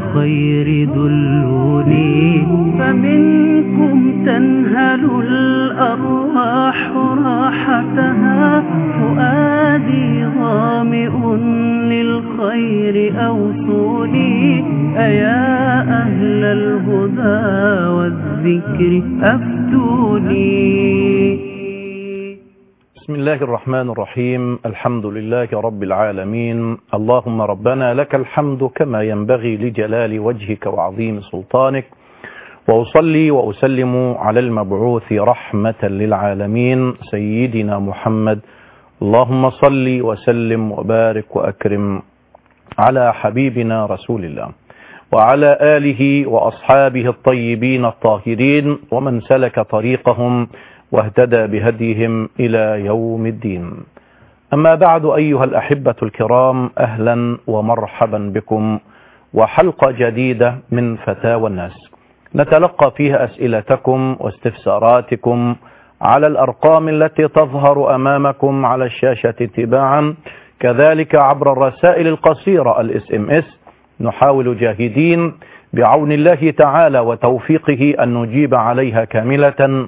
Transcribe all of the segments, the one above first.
الخير دلوني، فمنكم تنهل الأرواح راحتها. فؤادي ظامئ للخير أوصوني، أيا أهل الهدى والذكر أفتوني. بسم الله الرحمن الرحيم. الحمد لله رب العالمين. اللهم ربنا لك الحمد كما ينبغي لجلال وجهك وعظيم سلطانك، وأصلي وأسلم على المبعوث رحمة للعالمين سيدنا محمد. اللهم صل وسلم وبارك وأكرم على حبيبنا رسول الله وعلى آله وأصحابه الطيبين الطاهرين ومن سلك طريقهم واهتدى بهديهم إلى يوم الدين. أما بعد، أيها الأحبة الكرام، أهلا ومرحبا بكم وحلقة جديدة من فتاوى الناس، نتلقى فيها أسئلتكم واستفساراتكم على الأرقام التي تظهر أمامكم على الشاشة تباعا، كذلك عبر الرسائل القصيرة الSMS. نحاول جاهدين بعون الله تعالى وتوفيقه أن نجيب عليها كاملة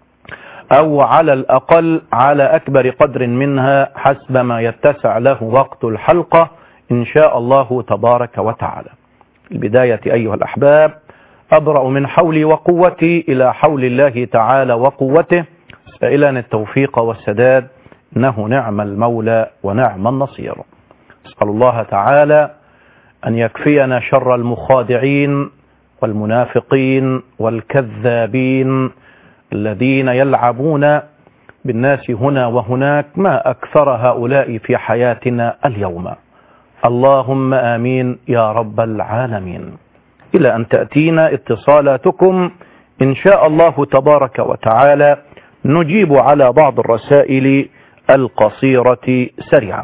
أو على الأقل على أكبر قدر منها حسب ما يتسع له وقت الحلقة إن شاء الله تبارك وتعالى. البداية أيها الأحباب، أبرأ من حولي وقوتي إلى حول الله تعالى وقوته، سائلا التوفيق والسداد، إنه نعم المولى ونعم النصير. أسأل الله تعالى أن يكفينا شر المخادعين والمنافقين والكذابين الذين يلعبون بالناس هنا وهناك، ما أكثر هؤلاء في حياتنا اليوم. اللهم آمين يا رب العالمين. إلى أن تأتينا اتصالاتكم إن شاء الله تبارك وتعالى، نجيب على بعض الرسائل القصيرة سريعا.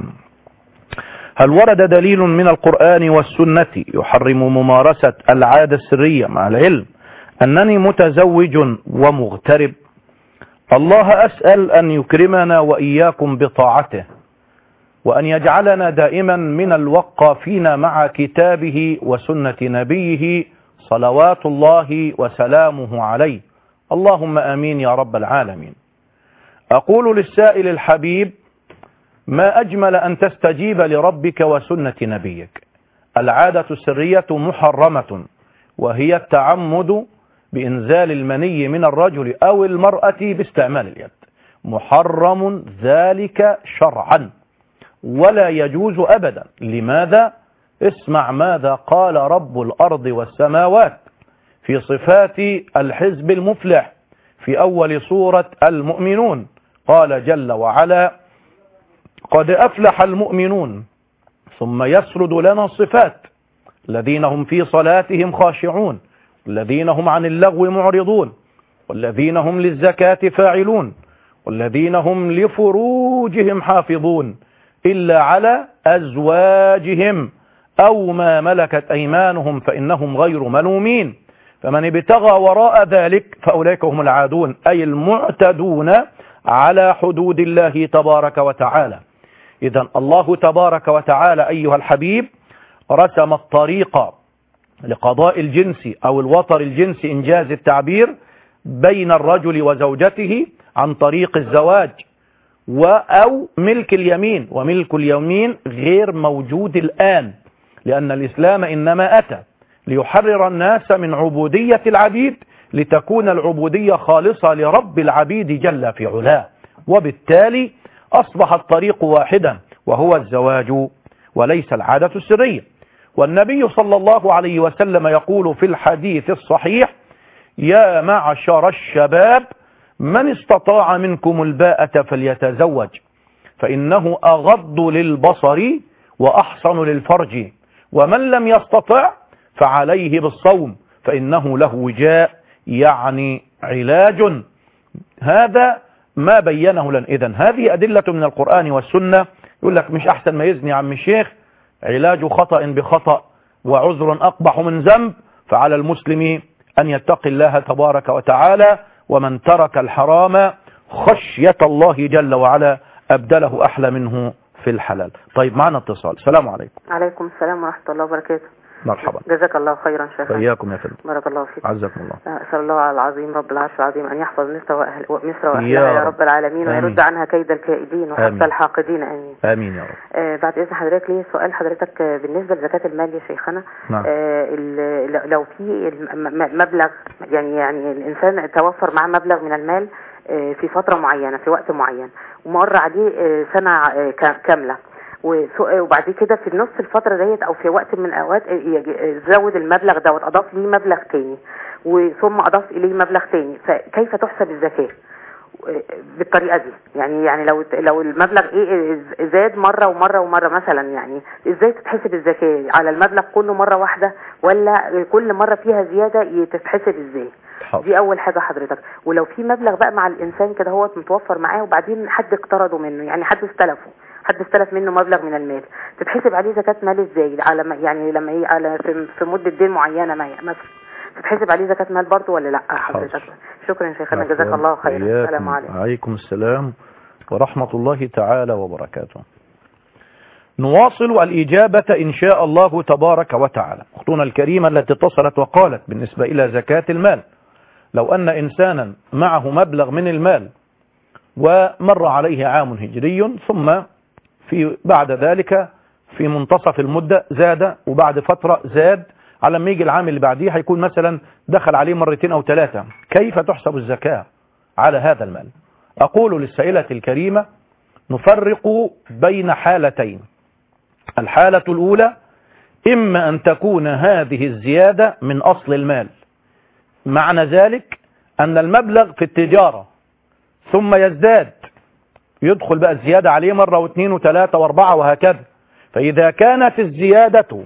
هل ورد دليل من القرآن والسنة يحرم ممارسة العادة السرية مع العلم أنني متزوج ومغترب؟ الله أسأل أن يكرمنا وإياكم بطاعته، وأن يجعلنا دائما من الوقافين مع كتابه وسنة نبيه صلوات الله وسلامه عليه. اللهم آمين يا رب العالمين. أقول للسائل الحبيب: ما أجمل أن تستجيب لربك وسنة نبيك. العادة السرية محرمة، وهي التعمد بإنزال المني من الرجل أو المرأة باستعمال اليد. محرم ذلك شرعا ولا يجوز أبدا. لماذا؟ اسمع ماذا قال رب الأرض والسماوات في صفات الحزب المفلح في أول سورة المؤمنون. قال جل وعلا: قد أفلح المؤمنون. ثم يسرد لنا الصفات: الذين هم في صلاتهم خاشعون، والذين هم عن اللغو معرضون، والذين هم للزكاة فاعلون، والذين هم لفروجهم حافظون إلا على أزواجهم أو ما ملكت أيمانهم فإنهم غير ملومين، فمن ابتغى وراء ذلك فأولئك هم العادون، أي المعتدون على حدود الله تبارك وتعالى. إذن الله تبارك وتعالى أيها الحبيب رسم الطريق لقضاء الجنس أو الوطر الجنسي إنجاز التعبير بين الرجل وزوجته عن طريق الزواج أو ملك اليمين. وملك اليمين غير موجود الآن، لأن الإسلام إنما أتى ليحرر الناس من عبودية العبيد لتكون العبودية خالصة لرب العبيد جل في علاه، وبالتالي أصبح الطريق واحدا وهو الزواج وليس العادة السرية. والنبي صلى الله عليه وسلم يقول في الحديث الصحيح: يا معشر الشباب من استطاع منكم الباءة فليتزوج، فإنه أغض للبصر وأحصن للفرج، ومن لم يستطع فعليه بالصوم فإنه له وجاء، يعني علاج. هذا ما بينه لنا. إذن هذه أدلة من القرآن والسنة. يقول لك مش أحسن ما يزني عم الشيخ؟ علاج خطأ بخطأ وعذر أقبح من ذنب، فعلى المسلم أن يتقي الله تبارك وتعالى، ومن ترك الحرام خشية الله جل وعلا أبدله أحلى منه في الحلال. طيب معنا اتصال. السلام عليكم. عليكم السلام ورحمة الله وبركاته. مرحبا. جزاك الله خيرا شيخ. وإياكم يا فندم. بارك الله فيك. عزكم الله. أسأل الله العظيم رب العرش العظيم أن يحفظ مصر وأهلها يا رب العالمين، ويرد عنها كيد الكائدين وحتى الحاقدين. آمين. آمين يا رب. بعد إذن حضرتك ليه سؤال حضرتك بالنسبة لزكاة المال يا شيخنا. نعم. لو في مبلغ يعني الإنسان توفر معاه مبلغ من المال في فترة معينة في وقت معين، ومر عليه سنة كاملة، وبعد كده في نص الفترة ديت او في وقت من الاوقات زود المبلغ دوت، اضاف ليه مبلغ تاني، وثم اضاف اليه مبلغ تاني، فكيف تحسب الزكاة بالطريقة دي؟ يعني لو المبلغ زاد مرة ومرة ومرة مثلا، يعني ازاي تتحسب الزكاة على المبلغ كله مرة واحدة، ولا كل مرة فيها زيادة تتحسب ازاي؟ دي اول حاجة حضرتك. ولو في مبلغ بقى مع الانسان كده هو متوفر معاه، وبعدين حد اقترضه منه، يعني حد استلف منه مبلغ من المال، تتحسب عليه زكاة مال ازاي؟ يعني لما على في مدة دين معينة مثلا تتحسب عليه زكاة مال برضه ولا لا حضرتك؟ شكرا شيخنا، جزاك الله خيرا. السلام عليكم. وعليكم السلام ورحمة الله تعالى وبركاته. نواصل الإجابة إن شاء الله تبارك وتعالى. أختنا الكريمة التي اتصلت وقالت بالنسبة إلى زكاة المال، لو أن إنسانا معه مبلغ من المال ومر عليه عام هجري، ثم بعد ذلك في منتصف المدة زاد، وبعد فترة زاد، على ما يجي العام اللي بعديه هيكون مثلا دخل عليه مرتين أو ثلاثة، كيف تحسب الزكاة على هذا المال؟ أقول للسائلة الكريمة نفرق بين حالتين. الحالة الأولى إما أن تكون هذه الزيادة من أصل المال، معنى ذلك أن المبلغ في التجارة ثم يزداد، يدخل بقى الزيادة عليه مرة واثنين وثلاثة واربعة وهكذا. فإذا كانت الزيادة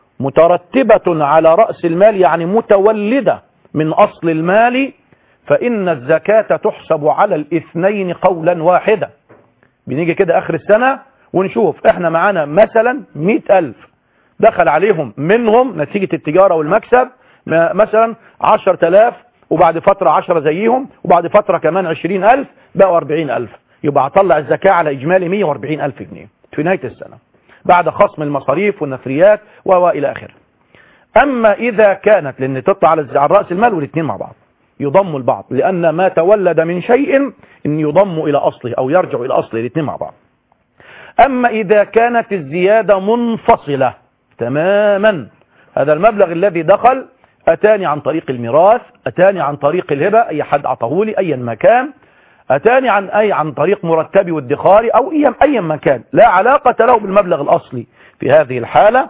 مترتبة على رأس المال، يعني متولدة من أصل المال، فإن الزكاة تحسب على الاثنين قولا واحدا. بنيجي كده آخر السنة ونشوف احنا معانا مثلا 100,000 دخل عليهم منهم نتيجة التجارة والمكسب مثلا 10,000، وبعد فترة 10 زيهم، وبعد فترة كمان 20,000، بقوا 40,000، يبقى هطلع الزكاة على إجمالي 140,000 جنيه في نهاية السنة بعد خصم المصاريف والنفريات وإلى آخره. أما إذا كانت، لأن تطلع على رأس المال والاثنين مع بعض يضموا البعض، لأن ما تولد من شيء إن يضم إلى أصله أو يرجع إلى أصله الاثنين مع بعض. أما إذا كانت الزيادة منفصلة تماما، هذا المبلغ الذي دخل أتاني عن طريق الميراث، أتاني عن طريق الهبة، أي حد أعطاه لي أيا ما كان، أتاني عن طريق مرتبي وادخاري، أو أيا ما كان، لا علاقة له بالمبلغ الأصلي. في هذه الحالة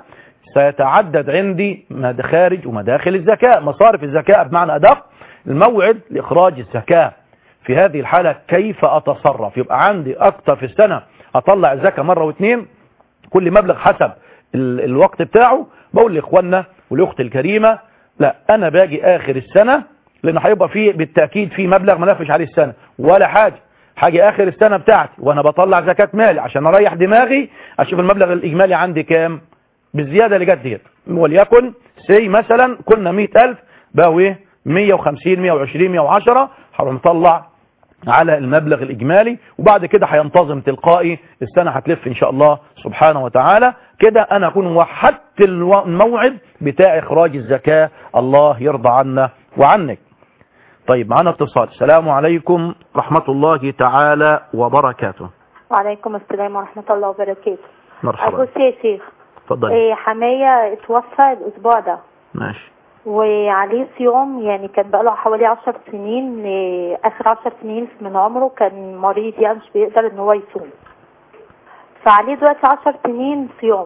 سيتعدد عندي مخارج ومداخل الزكاة، مصارف الزكاة بمعنى أدق الموعد لإخراج الزكاة. في هذه الحالة كيف أتصرف؟ يبقى عندي أكتر في السنة أطلع الزكاة مرة واثنين، كل مبلغ حسب الوقت بتاعه. بقول لإخواننا والأخت الكريمة لا، أنا باجي آخر السنة، لأنه هيبقى فيه بالتأكيد في مبلغ ما نفش عليه السنة ولا حاجة، حاجة آخر السنة بتاعتي وأنا بطلع زكاة مالي عشان أريح دماغي، أشوف المبلغ الإجمالي عندي كام بالزيادة اللي جت ديت، وليكن مثلا كنا 100,000 بقوا إيه 150 120 110، هروح مطلع على المبلغ الإجمالي، وبعد كده هينتظم تلقائي السنة هتلف إن شاء الله سبحانه وتعالى. كده أنا أكون وحدت الموعد بتاع إخراج الزكاة، الله يرضى عنا وعنك. طيب معنا اتصال. السلام عليكم ورحمة الله تعالى وبركاته. وعليكم السلام ورحمة الله وبركاته. مرحبا. أبو يا شيخ. اتفضلي. حماية اتوفى الأسبوع ده. ماشي. وعليه صيام، يعني كان بقاله حوالي 10 سنين، آخر 10 سنين من عمره كان مريض، يعني مش بيقدر ان هو يصوم، فعليه دلوقتي 10 سنين صيام.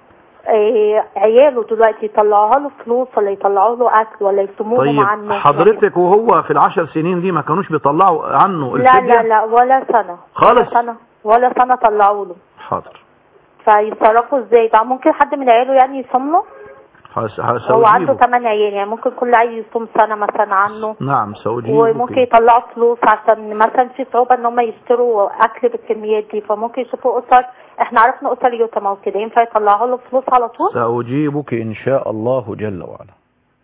عياله دلوقتي يطلعوها له فلوس ولا يطلعوا له اكل ولا يصوموهم عنه؟ طيب حضرتك وهو في ال10 سنين دي ما كانوش بيطلعوا عنه الفدية؟ لا ولا سنة خالص، ولا سنة طلعوا له. حاضر. فيتصرفوا ازاي؟ ده ممكن حد من عياله يعني يصوم له؟ هو عنده 8 عيال، يعني ممكن كل عيل يصوم سنة مثلا عنه. نعم سأجيبك. وممكن يطلعوا فلوس عشان مثلا في صعوبة ان هم يشتروا اكل بالكميات دي، فممكن يشوفوا اسر، احنا عرفنا اسر يتامى وكده، ينفع يطلعوا له فلوس على طول؟ سأجيبك ان شاء الله جل وعلا.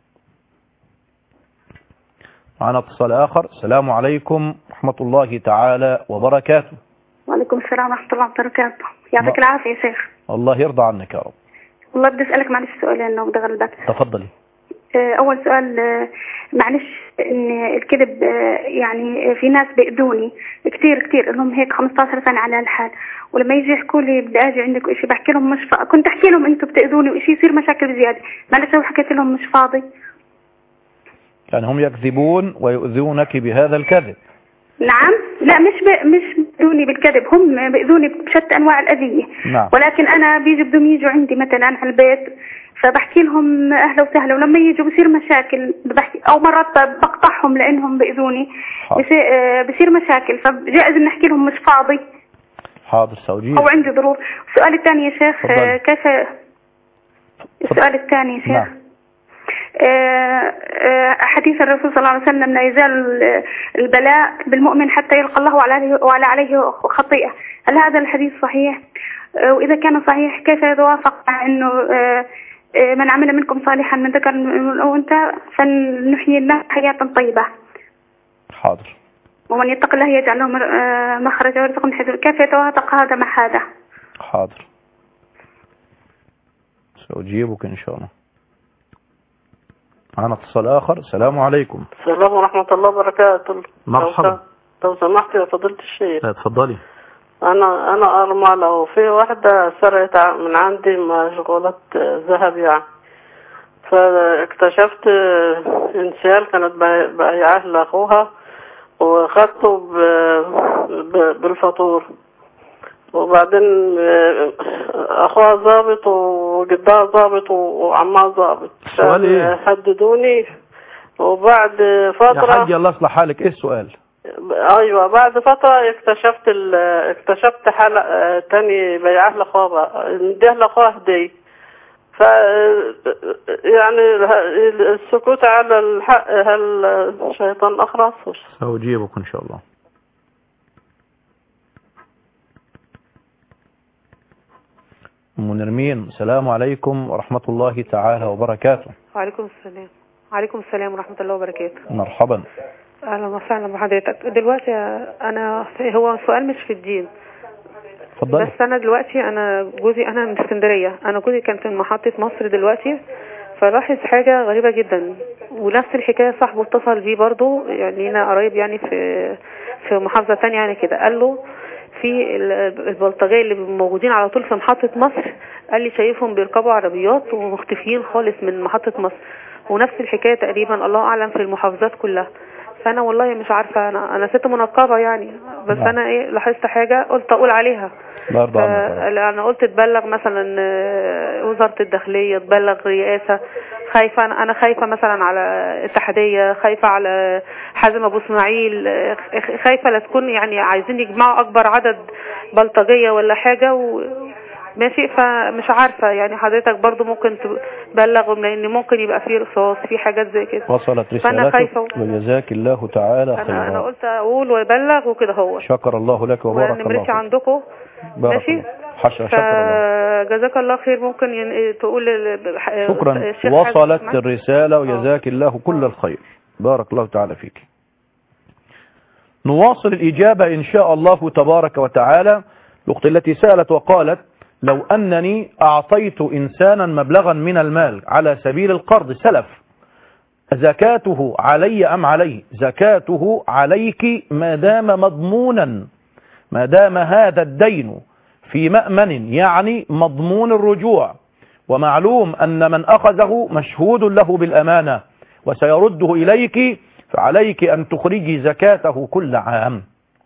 معنا اتصال اخر. السلام عليكم ورحمة الله تعالى وبركاته. وعليكم السلام ورحمة الله وبركاته. يعطيك العافية يا شيخ. الله يرضى عنك يا رب. والله بدي أسألك معلش سؤالين لو بدي أغلبك. تفضلي. أول سؤال، معلش إن الكذب يعني في ناس بيأذوني كتير لهم هيك 15 سنة على الحال، ولما يجي يحكوا لي بدي أجي عندك إشي بحكي لهم مش كنت أحكي لهم أنتوا بتأذوني وإشي يصير مشاكل بزيادة، معلش لو حكيت لهم مش فاضي. يعني هم يكذبون ويؤذونك بهذا الكذب؟ نعم، لا مش بيأذوني بالكذب، هم بيأذوني بشتى أنواع الأذية. نعم. ولكن أنا بدهم يجوا عندي مثلا على البيت فبحكي لهم أهلا وسهلا، ولما يجوا بصير مشاكل بحكي، أو مرات بقطعهم لأنهم بيأذوني بصير مشاكل، فجائز إن نحكي لهم مش فاضي. حاضر سأجيب. أو عندي ظروف. السؤال الثاني يا شيخ، كيف السؤال الثاني يا شيخ؟ نعم. حديث الرسول صلى الله عليه وسلم لا يزال البلاء بالمؤمن حتى يلقى الله وعلى عليه خطيئة، هل هذا الحديث صحيح؟ وإذا كان صحيح كيف يتوافق أنه من عمل منكم صالحا من ذكر أو أنثى فلنحيي الله حياة طيبة؟ حاضر. ومن يتق الله يجعل له مخرجا ويرزقه من حيث، كيف يتوافق هذا مع هذا؟ حاضر سأجيبك إن شاء الله. معنا اتصال آخر. السلام عليكم. السلام ورحمة الله وبركاته. مرحبا. لو سمحت يا فضيلة الشيخ. اتفضلي. أنا أرملة، وفي واحدة سرقت من عندي مشغولات ذهب يعني، فاكتشفت انسيال كانت بايعاه لأخوها وخدته بالفاتور، وبعدين أخوها ضابط وجدها ضابط وعمها ضابط، هددوني. وبعد فترة يا حاج الله يصلح حالك، ايه السؤال؟ ايوه، بعد فترة اكتشفت حالة تاني بيعاه لاخوها، نديه لاخوها هدية. ف يعني السكوت على الحق هل الشيطان اخرس؟ سأجيبك ان شاء الله. أم نرمين، السلام عليكم ورحمة الله تعالى وبركاته. وعليكم السلام. وعليكم السلام ورحمة الله وبركاته. مرحبا. أهلا وسهلا بحضرتك. دلوقتي أنا هو سؤال مش في الدين. اتفضلي. بس أنا دلوقتي جوزي أنا من اسكندرية، أنا جوزي كان في محطة مصر دلوقتي، فلاحظ حاجة غريبة جدا، ونفس الحكاية صاحبه اتصل بيه برضه، يعني أنا قريب يعني في محافظة تانية يعني كده، قال له في البلطجية اللي موجودين على طول في محطة مصر، قال لي شايفهم بيركبوا عربيات ومختفيين خالص من محطة مصر، ونفس الحكاية تقريبا الله أعلم في المحافظات كلها. فأنا والله مش عارفة، أنا ست منقبة يعني، بس أنا إيه لاحظت حاجة قلت أقول عليها. أنا قلت تبلغ مثلا وزارة الداخلية، تبلغ رئاسة، خايفة أنا خايفة مثلا على الاتحادية، خايفة على حازم أبو اسماعيل، خايفة لا تكون يعني عايزين يجمعوا أكبر عدد بلطجية ولا حاجة ماشي. فمش عارفة يعني حضرتك برضو ممكن تبلغهم، لأن ممكن يبقى فيه رصاص في حاجات زي كده. وصلت رسالتك وجزاك الله تعالى خيرا. أنا قلت أقول ويبلغ وكده. هو شكر الله لك وبارك الله فيك. عندكم ماشي. شكرا الله. جزاك الله خير. ممكن تقول شكرا. وصلت الرسالة وجزاك الله كل الخير. بارك الله تعالى فيك. نواصل الإجابة إن شاء الله تبارك وتعالى. الأخت التي سألت وقالت لو أنني أعطيت إنسانا مبلغا من المال على سبيل القرض سلف، زكاته علي أم عليه؟ زكاته عليك ما دام مضمونا، ما دام هذا الدين في مأمن يعني مضمون الرجوع، ومعلوم أن من أخذه مشهود له بالأمانة وسيرده إليك، فعليك أن تخرجي زكاته كل عام.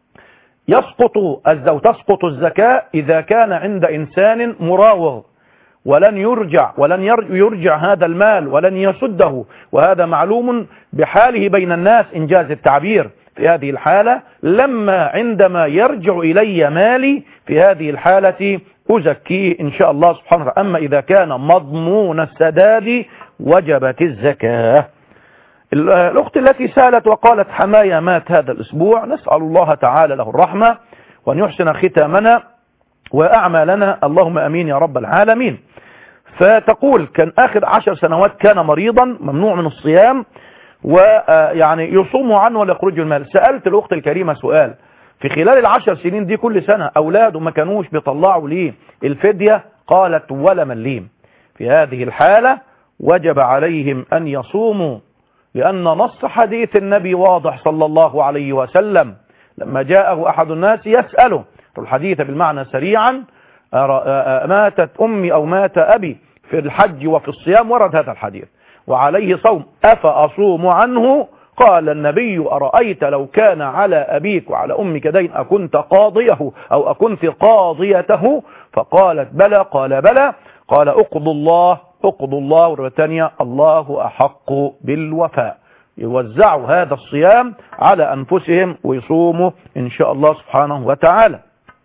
تسقط الزكاة إذا كان عند إنسان مراوغ ولن يرجع هذا المال ولن يسده، وهذا معلوم بحاله بين الناس إنجاز التعبير. في هذه الحالة عندما يرجع إلي مالي في هذه الحالة أزكيه إن شاء الله سبحانه وتعالى. أما إذا كان مضمون السداد وجبت الزكاة. الأخت التي سألت وقالت حماية مات هذا الأسبوع، نسأل الله تعالى له الرحمة وأن يحسن ختامنا وأعمالنا، اللهم أمين يا رب العالمين. فتقول كان آخر 10 سنوات كان مريضا ممنوع من الصيام، ويعني يصوم عنه ولا يخرج المال. سألت الأخت الكريمة سؤال، في خلال 10 سنين دي كل سنة أولاده ما كانوش بيطلعوا ليه الفدية؟ قالت ولا مليم. في هذه الحالة وجب عليهم أن يصوموا، لأن نص حديث النبي واضح صلى الله عليه وسلم لما جاءه أحد الناس يسأله الحديث بالمعنى سريعا: ماتت أمي أو مات أبي في الحج وفي الصيام، ورد هذا الحديث وعليه صوم أفأصوم عنه؟ قال النبي: أرأيت لو كان على أبيك وعلى أمك دين أكنت قاضيه أو أكنت قاضيته؟ فقالت بلى. قال بلى. قال اقضوا الله. والثانية: الله أحق بالوفاء. يوزعوا هذا الصيام على أنفسهم ويصوموا إن شاء الله سبحانه وتعالى.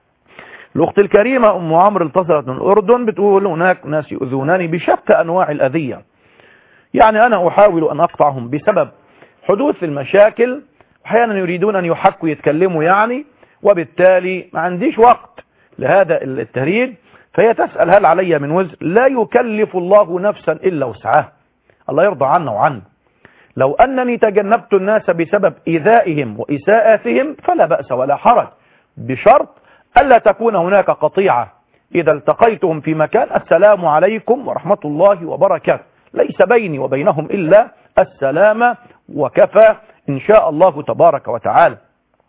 الأخت الكريمة أم عمرو اتصلت من الأردن بتقول: هناك ناس يؤذونني بشتى أنواع الأذية، يعني أنا أحاول أن أقطعهم بسبب حدوث المشاكل، أحيانا يريدون أن يحكوا يتكلموا يعني، وبالتالي ما عنديش وقت لهذا التهريج. فهي تسأل: هل علي من وزر؟ لا يكلف الله نفسا إلا وسعها، الله يرضى عنا وعنه. لو أنني تجنبت الناس بسبب إيذائهم وإساءتهم فلا بأس ولا حرج، بشرط ألا تكون هناك قطيعة. إذا التقيتهم في مكان: السلام عليكم ورحمة الله وبركاته، ليس بيني وبينهم إلا السلام وكفى إن شاء الله تبارك وتعالى.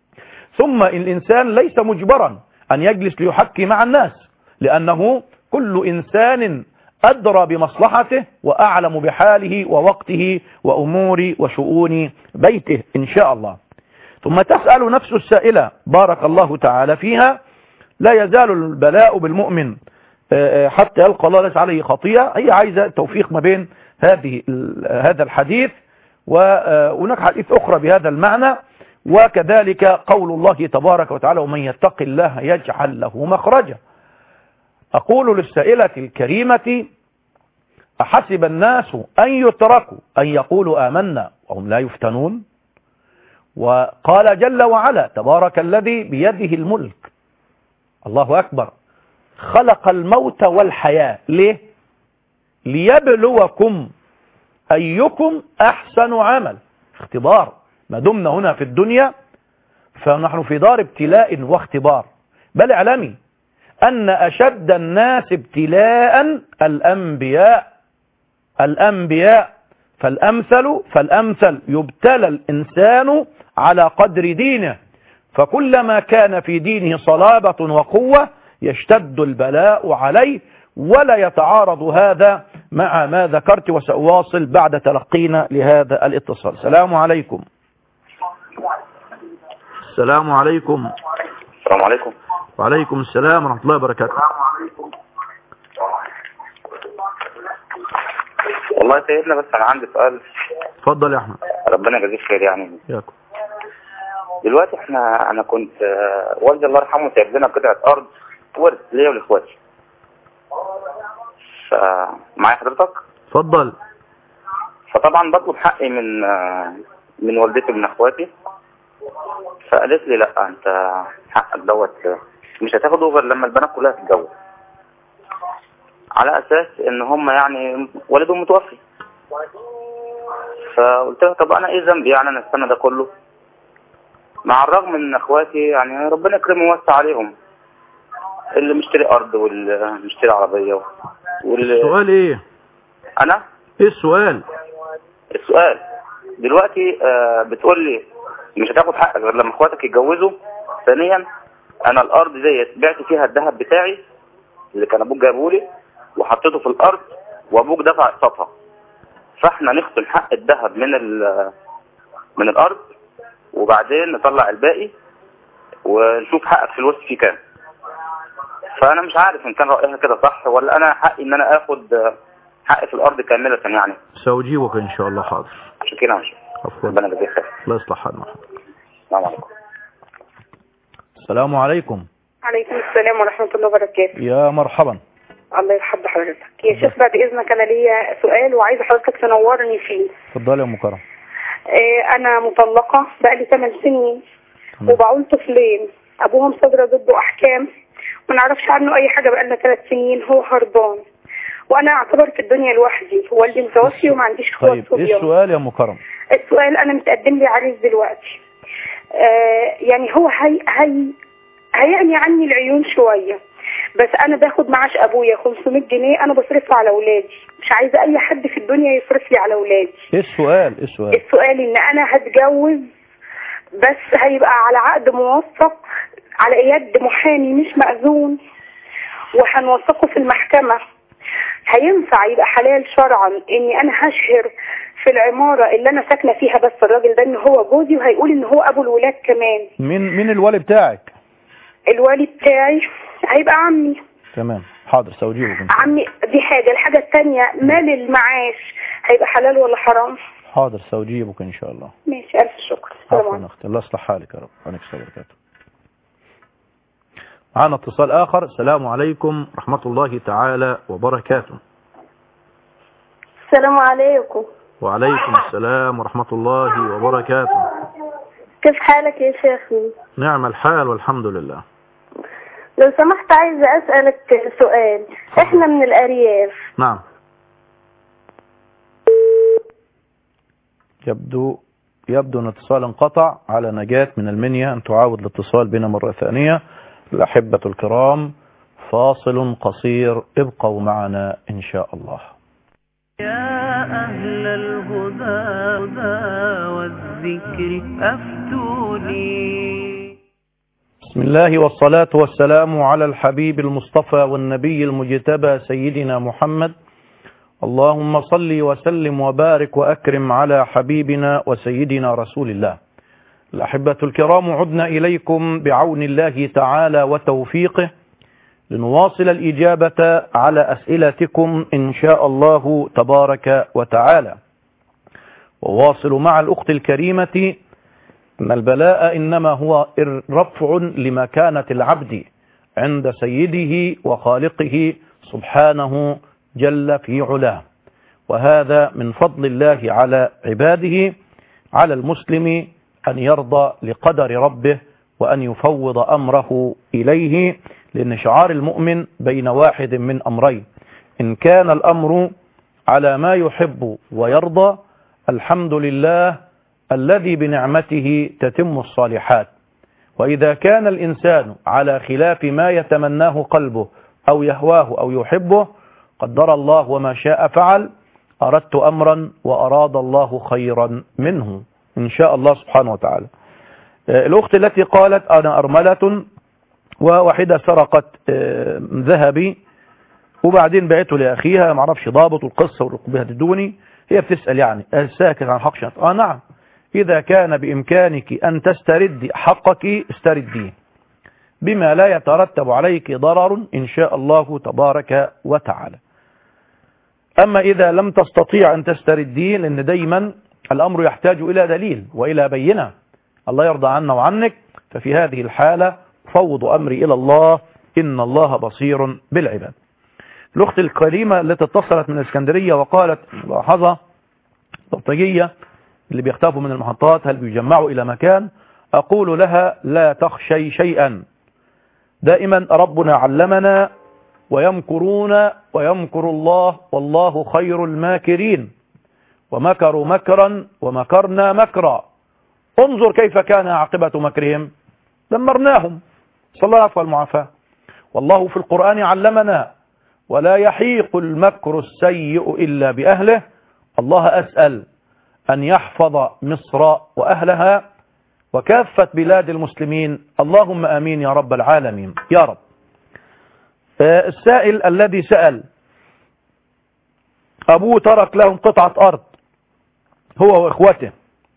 ثم الإنسان ليس مجبرا أن يجلس ليحكي مع الناس، لأنه كل إنسان أدرى بمصلحته وأعلم بحاله ووقته وأمور وشؤون بيته إن شاء الله. ثم تسأل نفس السائلة بارك الله تعالى فيها: لا يزال البلاء بالمؤمن حتى يلقى الله ليس عليه خطيئة. هي عايزة توفيق ما بين هذا الحديث وهناك حديث أخرى بهذا المعنى، وكذلك قول الله تبارك وتعالى: ومن يتق الله يجعل له مخرجا. أقول للسائلة الكريمة: أحسب الناس أن يتركوا أن يقولوا آمنا وهم لا يفتنون؟ وقال جل وعلا: تبارك الذي بيده الملك، الله أكبر، خلق الموت والحياة. ليه؟ ليبلوكم أيكم أحسن عمل، اختبار. ما دمنا هنا في الدنيا فنحن في دار ابتلاء واختبار. بل اعلمي أن أشد الناس ابتلاء الأنبياء فالأمثل يبتلى الإنسان على قدر دينه، فكلما كان في دينه صلابة وقوة يشتد البلاء عليه، ولا يتعارض هذا مع ما ذكرت. وسأواصل بعد تلقينا لهذا الاتصال. السلام عليكم. السلام عليكم. السلام عليكم. وعليكم السلام ورحمة الله وبركاته. والله سيدنا بس أنا عندي سؤال. اتفضل يا أحمد. ربنا يجزيك خير يعني. ياكم. دلوقتي أنا كنت والدي الله يرحمه سايب لنا قطعة أرض ورث ليا ولإخواتي. فمعايا حضرتك؟ اتفضل. فطبعا بطلب حقي من والدتي ومن اخواتي، فقالت لي لا، انت حقك دوت مش هتاخده غير لما البنات كلها تتجوز، على اساس ان هم يعني والدهم متوفي. فقلت لها طب انا ايه ذنبي يعني انا استنى ده كله، مع الرغم ان اخواتي يعني ربنا يكرمهم ويوسع عليهم، اللي مشتري ارض واللي مشتري عربيه السؤال ايه؟ انا ايه السؤال دلوقتي بتقول لي مش هتاخد حقك غير لما اخواتك يتجوزوا. ثانيا انا الارض ديت بعت فيها الذهب بتاعي اللي كان ابوك جابه لي وحطيته في الارض، وابوك دفع قسطها، فاحنا نختم حق الذهب من الارض وبعدين نطلع الباقي ونشوف حقك في الورث فيه كام. فانا مش عارف ان كان رايها كده صح ولا انا حقي ان انا اخد حقي في الارض كامله يعني. سأجيبك ان شاء الله. حاضر. شكرا. ربنا يجزيك خير. الله يصلح حالنا. السلام عليكم. السلام عليكم. عليكم السلام ورحمه الله وبركاته. يا مرحبا. الله يرحب حضرتك يا شيخ. بعد اذنك انا ليا سؤال وعايزه حضرتك تنورني فيه. اتفضلي يا ام كرم. انا مطلقه بقالي 8 سنين وبعول طفلين ابوهم صدر ضده احكام ما نعرفش عنه اي حاجه بقالنا 3 سنين. هو هربان وانا اعتبر في الدنيا لوحدي، والدي متوفي وما عنديش اخوات. طيب ايه السؤال يا ام كرم؟ السؤال انا متقدم لي عريس دلوقتي، يعني هو هيعني عني العيون شويه، بس انا باخد معاش ابويا 500 جنيه انا بصرفها على اولادي، مش عايزه اي حد في الدنيا يصرف لي على اولادي. ايه السؤال؟ السؤال ان انا هتجوز بس هيبقى على عقد موثق على يد محامي مش مأذون، وهنوثقه في المحكمة. هينفع يبقى حلال شرعا اني انا هشهر في العمارة اللي انا ساكنة فيها بس الراجل ده ان هو جوزي، وهيقول ان هو ابو الولاد كمان؟ مين الولي بتاعك؟ الولي بتاعي هيبقى عمي. تمام، حاضر سأجيبك. عمي دي حاجة. الحاجة الثانية مال المعاش هيبقى حلال ولا حرام؟ حاضر سأجيبك ان شاء الله. ماشي، الف شكر. السلام عليكم. الله يصلح حالك يا رب. عليكم السلام وبركاته. معنا اتصال آخر. السلام عليكم ورحمة الله تعالى وبركاته. السلام عليكم. وعليكم السلام ورحمة الله وبركاته. كيف حالك يا شيخي؟ نعم الحال والحمد لله. لو سمحت عايزة أسألك سؤال. احنا من الأرياف. نعم. يبدو أن الاتصال انقطع. على نجاة من المنيا أن تعاود الاتصال بنا مرة ثانية. الأحبة الكرام، فاصل قصير، ابقوا معنا إن شاء الله. يا أهل الهدى والذكر أفتوني. بسم الله والصلاة والسلام على الحبيب المصطفى والنبي المجتبى سيدنا محمد. اللهم صل وسلم وبارك وأكرم على حبيبنا وسيدنا رسول الله. الأحبة الكرام، عدنا إليكم بعون الله تعالى وتوفيقه لنواصل الإجابة على أسئلتكم إن شاء الله تبارك وتعالى. وواصل مع الأخت الكريمة أن البلاء إنما هو رفع لمكانة العبد عند سيده وخالقه سبحانه جل في علاه، وهذا من فضل الله على عباده. على المسلم أن يرضى لقدر ربه وأن يفوض أمره إليه، لأن شعار المؤمن بين واحد من أمرين: إن كان الأمر على ما يحب ويرضى الحمد لله الذي بنعمته تتم الصالحات، وإذا كان الإنسان على خلاف ما يتمناه قلبه أو يهواه أو يحبه قدر الله وما شاء فعل. أردت أمرا وأراد الله خيرا منه إن شاء الله سبحانه وتعالى. الأخت التي قالت أنا أرملة وواحدة سرقت ذهبي وبعدين بعته لأخيها، ما عرفش ضابط القصة وبيهددوني. هي بتسأل يعني ساكت عن حق شنط. نعم، إذا كان بإمكانك أن تستردي حقك استرديه بما لا يترتب عليك ضرر إن شاء الله تبارك وتعالى. أما إذا لم تستطيع أن تسترديه، لأن دايما الأمر يحتاج إلى دليل وإلى بينة، الله يرضى عنا وعنك، ففي هذه الحالة فوض أمري إلى الله إن الله بصير بالعباد. الأخت الكريمة التي اتصلت من الإسكندرية وقالت ملاحظة بلطجية اللي بيختفوا من المحطات هل بيجمعوا إلى مكان؟ أقول لها لا تخشي شيئا، دائما ربنا علمنا ويمكرون ويمكر الله والله خير الماكرين، ومكروا مكرا ومكرنا مكرا، انظر كيف كان عاقبة مكرهم، دمرناهم، صلى الله عليه والمعافاة. والله في القرآن علمنا ولا يحيق المكر السيء إلا بأهله. الله أسأل أن يحفظ مصر وأهلها وكافة بلاد المسلمين، اللهم آمين يا رب العالمين يا رب. السائل الذي سأل أبوه ترك لهم قطعة أرض هو وإخوته،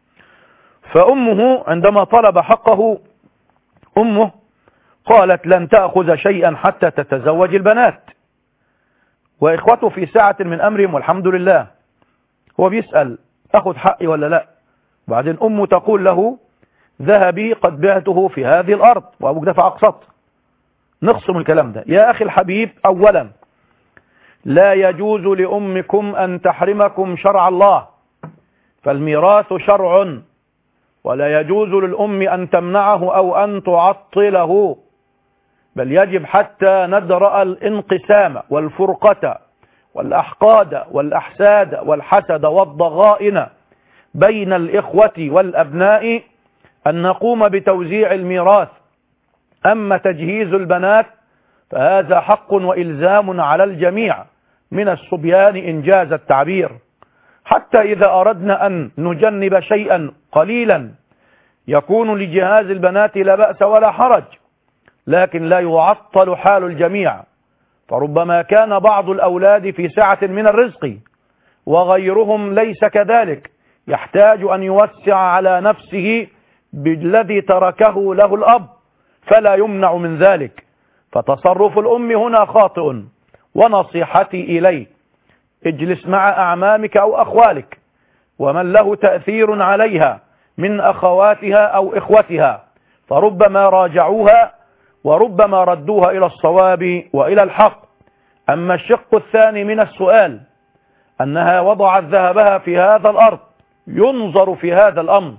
فأمه عندما طلب حقه أمه قالت لن تأخذ شيئا حتى تتزوج البنات، وإخوته في ساعة من أمرهم والحمد لله. هو بيسأل أخذ حقي ولا لا؟ بعدين أمه تقول له ذهبي قد بعته في هذه الأرض وأبوك دفع أقسط. نقسم الكلام ده يا أخي الحبيب. أولا لا يجوز لأمكم أن تحرمكم شرع الله، فالميراث شرع، ولا يجوز للأم أن تمنعه أو أن تعطله، بل يجب حتى ندرأ الانقسام والفرقة والأحقاد والأحساد والحسد والضغائن بين الإخوة والأبناء أن نقوم بتوزيع الميراث. أما تجهيز البنات فهذا حق وإلزام على الجميع من الصبيان إنجاز التعبير، حتى إذا أردنا أن نجنب شيئا قليلا يكون لجهاز البنات لا بأس ولا حرج، لكن لا يعطل حال الجميع، فربما كان بعض الأولاد في سعة من الرزق وغيرهم ليس كذلك، يحتاج أن يوسع على نفسه بالذي تركه له الأب، فلا يمنع من ذلك. فتصرف الأم هنا خاطئ، ونصيحتي إليه اجلس مع أعمامك أو أخوالك ومن له تأثير عليها من أخواتها أو إخوتها، فربما راجعوها وربما ردوها إلى الصواب وإلى الحق. أما الشق الثاني من السؤال أنها وضعت ذهبها في هذا الأرض، ينظر في هذا الأمر،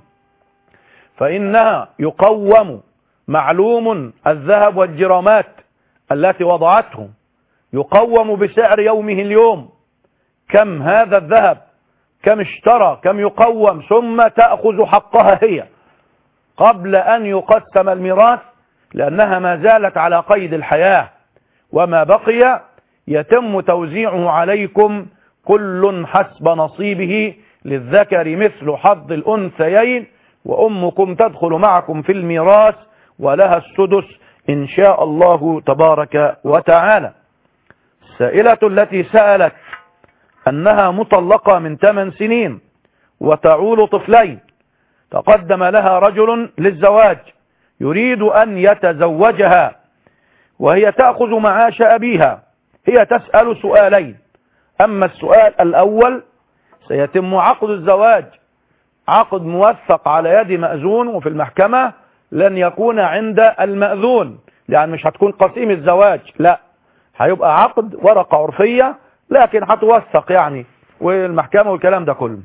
فإنها يقوم معلوم الذهب والجرامات التي وضعته يقوم بسعر يومه اليوم، كم هذا الذهب، كم اشترى، كم يقوم، ثم تأخذ حقها هي قبل أن يقسم الميراث، لأنها ما زالت على قيد الحياة، وما بقي يتم توزيعه عليكم كل حسب نصيبه، للذكر مثل حظ الأنثيين، وأمكم تدخل معكم في الميراث ولها السدس إن شاء الله تبارك وتعالى. السائلة التي سألت أنها مطلقة من 8 سنين وتعول طفلين، تقدم لها رجل للزواج يريد أن يتزوجها وهي تأخذ معاش أبيها. هي تسأل سؤالين: أما السؤال الأول، سيتم عقد الزواج عقد موثق على يد مأذون، وفي المحكمة لن يكون عند المأذون، يعني مش هتكون قسيم الزواج، لا، هيبقى عقد ورقة عرفية لكن هتوثق يعني، والمحكمة والكلام ده كله.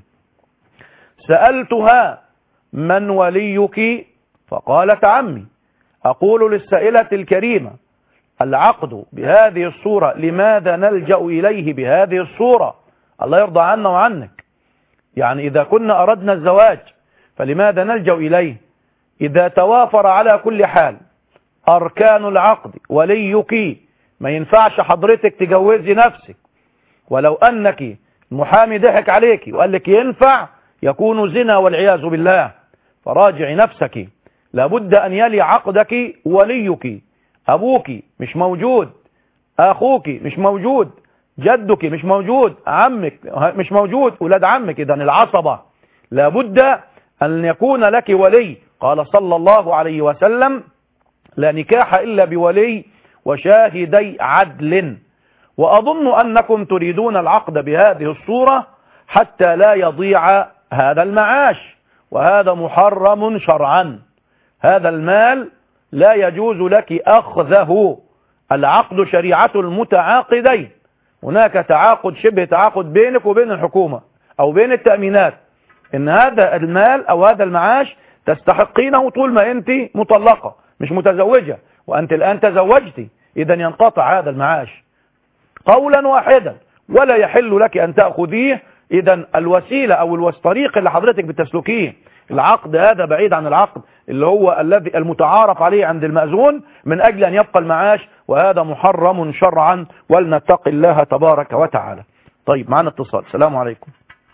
سألتها: من وليك؟ فقالت: عمي. أقول للسائلة الكريمة: العقد بهذه الصورة لماذا نلجأ إليه بهذه الصورة؟ الله يرضى عنا وعنك. يعني إذا كنا أردنا الزواج فلماذا نلجأ إليه؟ إذا توافر على كل حال أركان العقد، وليك، ما ينفعش حضرتك تجوزي نفسك، ولو أنك المحامي ضحك عليك وقال لك ينفع يكون زنا والعياذ بالله، فراجعي نفسك. لابد أن يلي عقدك وليك، أبوك مش موجود، أخوك مش موجود، جدك مش موجود، عمك مش موجود، أولاد عمك، إذن العصبة لابد أن يكون لك ولي. قال صلى الله عليه وسلم: لا نكاح إلا بولي وشاهدي عدل. وأظن أنكم تريدون العقد بهذه الصورة حتى لا يضيع هذا المعاش، وهذا محرم شرعا. هذا المال لا يجوز لك أخذه. العقد شريعة المتعاقدين، هناك تعاقد شبه تعاقد بينك وبين الحكومة أو بين التأمينات، إن هذا المال أو هذا المعاش تستحقينه طول ما أنت مطلقة مش متزوجة، وأنت الآن تزوجتي، إذا ينقطع هذا المعاش قولا واحدا، ولا يحل لك أن تأخذيه. إذا الوسيلة أو الطريق اللي حضرتك بتسلكيه، العقد هذا بعيد عن العقد اللي هو الذي المتعارف عليه عند المأذون من أجل أن يبقى المعاش، وهذا محرم شرعا، ولنتق الله تبارك وتعالى. طيب، معنا اتصال. السلام عليكم.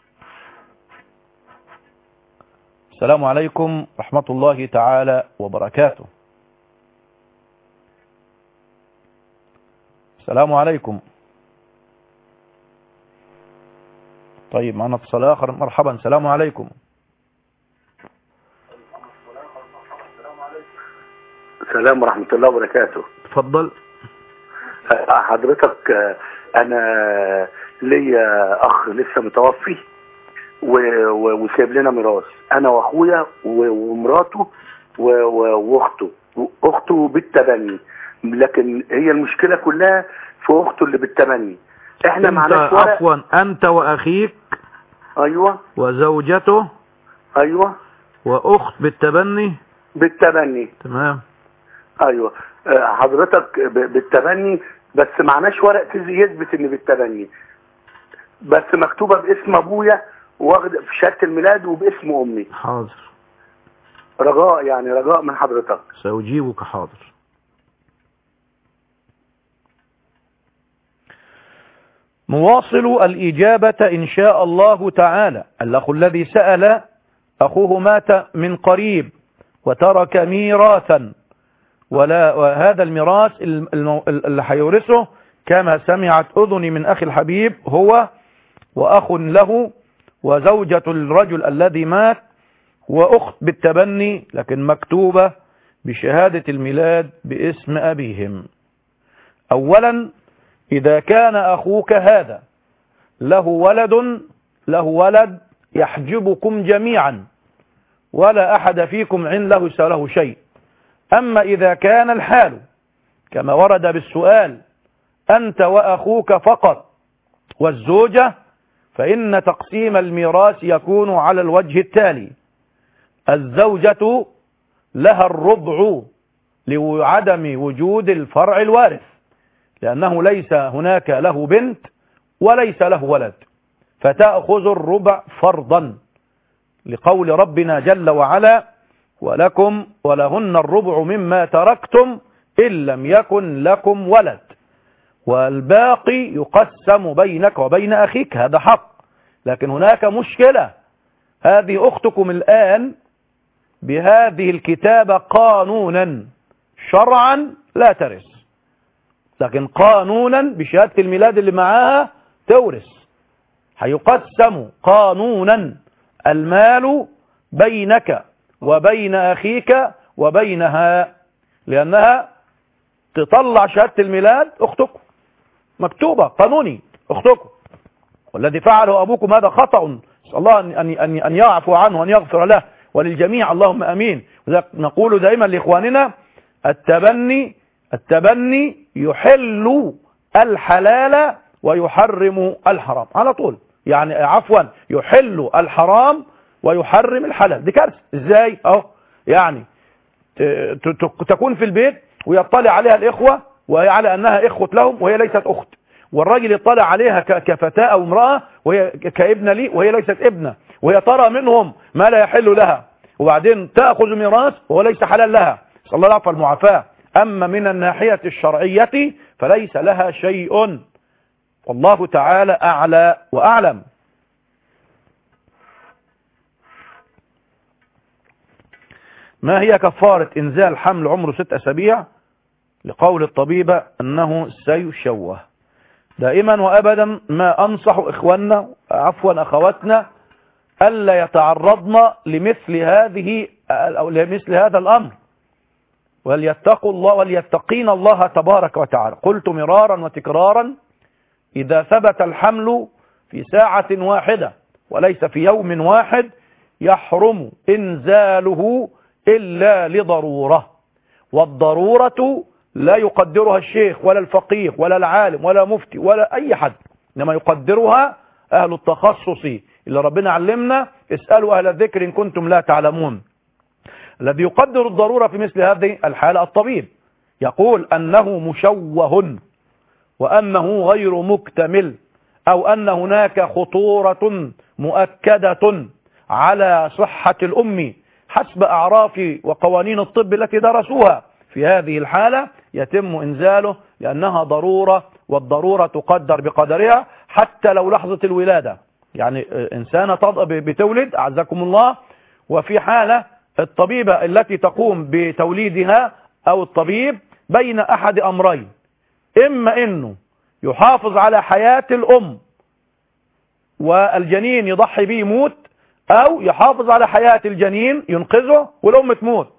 السلام عليكم ورحمة الله تعالى وبركاته. السلام عليكم. طيب، معنا اتصال آخر. مرحبا. السلام عليكم. السلام ورحمة الله وبركاته. تفضل. حضرتك أنا ليا أخ لسه متوفي وسايب لنا ميراث، أنا وأخويا ومراته وأخته بالتبني، لكن هي المشكلة كلها في أخته اللي بالتبني. إحنا معناش ورق. عفوا، أنت وأخيك. أيوة. وزوجته. أيوة. وأخت بالتبني. بالتبني. تمام. ايوه. حضرتك بالتبني، بس معناش ورق يثبت ان بالتبني، بس مكتوبه باسم ابويا واخد في شهاده الميلاد وباسم امي. حاضر. رجاء، يعني رجاء من حضرتك. سأجيبك. حاضر. نواصل الإجابة إن شاء الله تعالى. الأخ الذي سأل أخوه مات من قريب وترك ميراثا، وهذا الميراث اللي هيورثه كما سمعت أذني من أخي الحبيب هو وأخ له وزوجة الرجل الذي مات وأخت بالتبني، لكن مكتوبة بشهادة الميلاد باسم أبيهم. أولا، إذا كان أخوك هذا له ولد يحجبكم جميعا ولا أحد فيكم له شيء. أما إذا كان الحال كما ورد بالسؤال أنت وأخوك فقط والزوجة، فإن تقسيم الميراث يكون على الوجه التالي: الزوجة لها الربع لعدم وجود الفرع الوارث، لأنه ليس هناك له بنت وليس له ولد، فتأخذ الربع فرضا لقول ربنا جل وعلا: ولكم ولهن الربع مما تركتم إن لم يكن لكم ولد، والباقي يقسم بينك وبين أخيك. هذا حق، لكن هناك مشكلة. هذه أختكم الآن بهذه الكتابة قانونا شرعا لا ترث، لكن قانونا بشهادة الميلاد اللي معاها تورث. هيقسم قانونا المال بينك وبين أخيك وبينها، لأنها تطلع شهادة الميلاد أختكم، مكتوبة قانوني أختكم، والذي فعله أبوكم هذا خطأ، نسأل الله أن يعفو عنه وأن يغفر له وللجميع، اللهم أمين. نقول دائما لإخواننا: التبني يحل الحلال ويحرم الحرام على طول، يعني عفوا يحل الحرام ويحرم الحلال. دي كارثة. ازاي؟ يعني تكون في البيت ويطلع عليها الإخوة وهي على أنها إخوة لهم وهي ليست أخت، والراجل يطلع عليها كفتاة أو امرأة وهي كابنة لي وهي ليست ابنة، وهي ترى منهم ما لا يحل لها، وبعدين تأخذ ميراث وهو ليس حلال لها. صلى الله عليه المعافاة. أما من الناحية الشرعية فليس لها شيء، والله تعالى أعلى وأعلم. ما هي كفارة إنزال حمل عمره 6 أسابيع لقول الطبيبة أنه سيشوه؟ دائما وأبدا ما أنصح إخواننا أخواتنا ألا يتعرضن لمثل هذا الأمر، وليتقوا الله وليتقين الله تبارك وتعالى. قلت مرارا وتكرارا: إذا ثبت الحمل في ساعة واحدة وليس في يوم واحد يحرم إنزاله إلا لضرورة، والضرورة لا يقدرها الشيخ ولا الفقيه ولا العالم ولا مفتي ولا أي حد، إنما يقدرها أهل التخصص اللي ربنا علمنا: اسألوا أهل الذكر إن كنتم لا تعلمون. الذي يقدر الضرورة في مثل هذه الحالة الطبيب، يقول أنه مشوه وأنه غير مكتمل، أو أن هناك خطورة مؤكدة على صحة الأم حسب أعراف وقوانين الطب التي درسوها. في هذه الحالة يتم إنزاله لأنها ضرورة، والضرورة تقدر بقدرها حتى لو لحظة الولادة. يعني إنسانة بتولد أعزكم الله، وفي حالة الطبيبة التي تقوم بتوليدها أو الطبيب بين أحد أمرين: إما إنه يحافظ على حياة الأم والجنين يضحي به يموت، أو يحافظ على حياة الجنين ينقذه والأم تموت.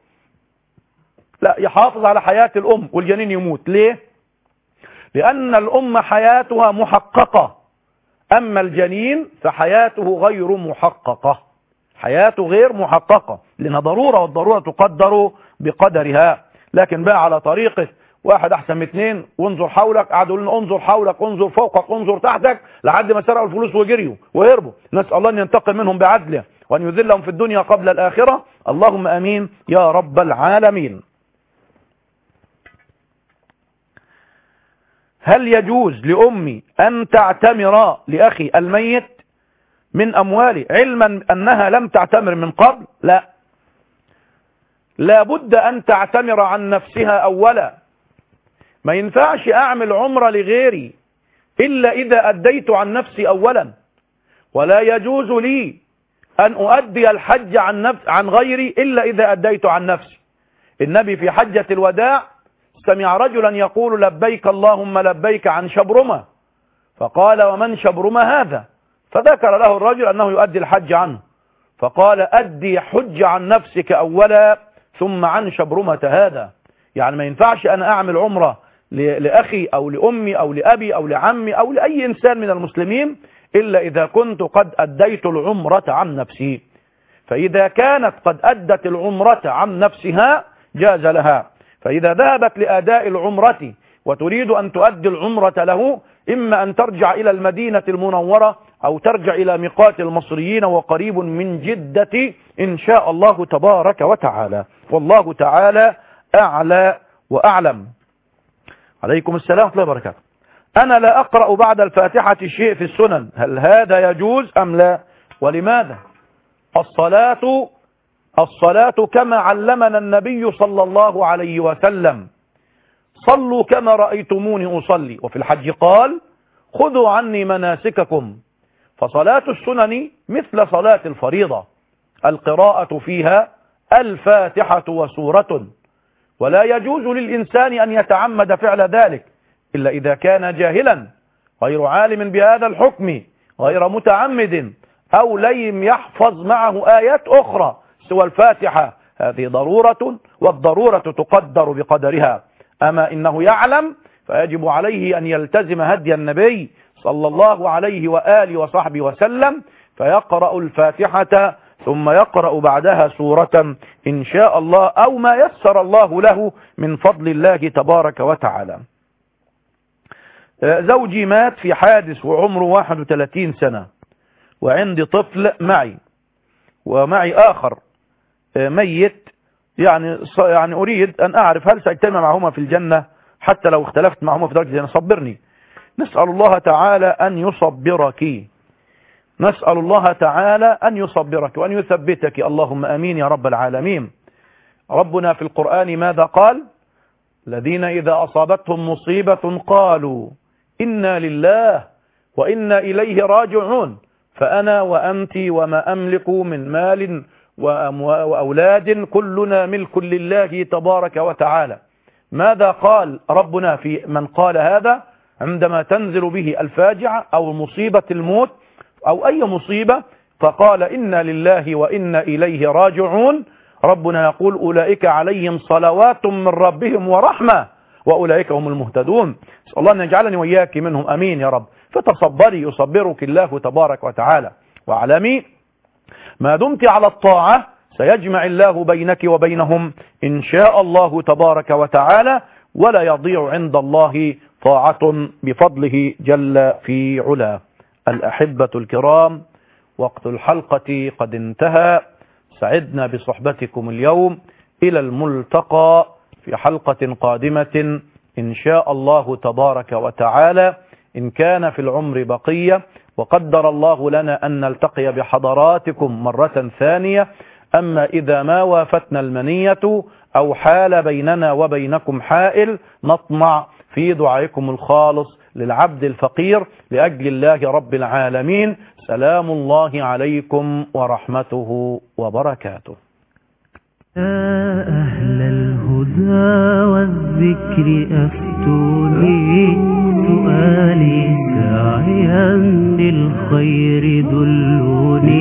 لا، يحافظ على حياة الأم والجنين يموت. ليه؟ لأن الأم حياتها محققة، أما الجنين فحياته غير محققة، حياته غير محققة لأنها ضرورة، والضرورة تقدر بقدرها. لكن بقى على طريقة واحد أحسن من اثنين، وانظر حولك، قعدوا لنا انظر حولك، انظر فوقك، انظر تحتك، لحد ما سرقوا الفلوس وجريوا وهربوا. نسأل الله أن ينتقم منهم بعدله وأن يذلهم في الدنيا قبل الآخرة، اللهم أمين يا رب العالمين. هل يجوز لأمي أن تعتمر لأخي الميت من أموالي علما أنها لم تعتمر من قبل؟ لا، لابد أن تعتمر عن نفسها أولا. ما ينفعش أعمل عمرة لغيري إلا إذا أديت عن نفسي أولا، ولا يجوز لي أن أؤدي الحج عن غيري إلا إذا أديت عن نفسي. النبي في حجة الوداع سمع رجلا يقول لبيك اللهم لبيك عن شبرمة، فقال ومن شبرمة هذا؟ فذكر له الرجل أنه يؤدي الحج عنه، فقال أدي حج عن نفسك أولا ثم عن شبرمة هذا. يعني ما ينفعش أنا أعمل عمرة لأخي أو لأمي أو لأبي أو لعمي أو لأي إنسان من المسلمين إلا إذا كنت قد أديت العمرة عن نفسي. فإذا كانت قد أدت العمرة عن نفسها جاز لها. فإذا ذهبت لأداء العمرة وتريد أن تؤدي العمرة له، إما أن ترجع إلى المدينة المنورة أو ترجع إلى ميقات المصريين وقريب من جدة إن شاء الله تبارك وتعالى. والله تعالى أعلى وأعلم. عليكم السلام ورحمة الله وبركاته. أنا لا أقرأ بعد الفاتحة شيء في السنن، هل هذا يجوز أم لا؟ ولماذا؟ الصلاة كما علمنا النبي صلى الله عليه وسلم، صلوا كما رأيتموني أصلي. وفي الحج قال خذوا عني مناسككم. فصلاة السنن مثل صلاة الفريضة، القراءة فيها الفاتحة وسورة، ولا يجوز للإنسان أن يتعمد فعل ذلك إلا إذا كان جاهلا غير عالم بهذا الحكم غير متعمد أو لم يحفظ معه آيات أخرى سوى الفاتحة. هذه ضرورة، والضرورة تقدر بقدرها. أما إنه يعلم فيجب عليه أن يلتزم هدي النبي صلى الله عليه وآله وصحبه وسلم، فيقرأ الفاتحة ثم يقرأ بعدها سورة إن شاء الله أو ما يسر الله له من فضل الله تبارك وتعالى. زوجي مات في حادث وعمره 31 سنة، وعندي طفل معي ومعي آخر ميت. يعني أريد أن أعرف هل سأجتمع معهما في الجنة حتى لو اختلفت معهما في درجة. صبرني. نسأل الله تعالى أن يصبرك، نسأل الله تعالى أن يصبرك وأن يثبتك، اللهم أمين يا رب العالمين. ربنا في القرآن ماذا قال؟ الذين إذا أصابتهم مصيبة قالوا إنا لله وإنا إليه راجعون. فأنا وأنت وما أملك من مال وأولاد كلنا ملك لله تبارك وتعالى. ماذا قال ربنا في من قال هذا؟ عندما تنزل به الفاجعة أو مصيبة الموت أو أي مصيبة، فقال إنا لله وإنا إليه راجعون. ربنا يقول أولئك عليهم صلوات من ربهم ورحمة وأولئك هم المهتدون. أسأل الله أن يجعلني وإياك منهم، أمين يا رب. فتصبري يصبرك الله تبارك وتعالى. واعلمي ما دمت على الطاعة سيجمع الله بينك وبينهم إن شاء الله تبارك وتعالى، ولا يضيع عند الله طاعة بفضله جل في علا. الأحبة الكرام، وقت الحلقة قد انتهى. سعدنا بصحبتكم اليوم. إلى الملتقى في حلقة قادمة إن شاء الله تبارك وتعالى، إن كان في العمر بقية وقدر الله لنا أن نلتقي بحضراتكم مرة ثانية. أما إذا ما وافتنا المنية أو حال بيننا وبينكم حائل، نطمع في دعائكم الخالص للعبد الفقير لأجل الله رب العالمين. سلام الله عليكم ورحمته وبركاته. يا أهل الهدى والذكر أفتوني، سؤالي ساعيا للخير دلوني.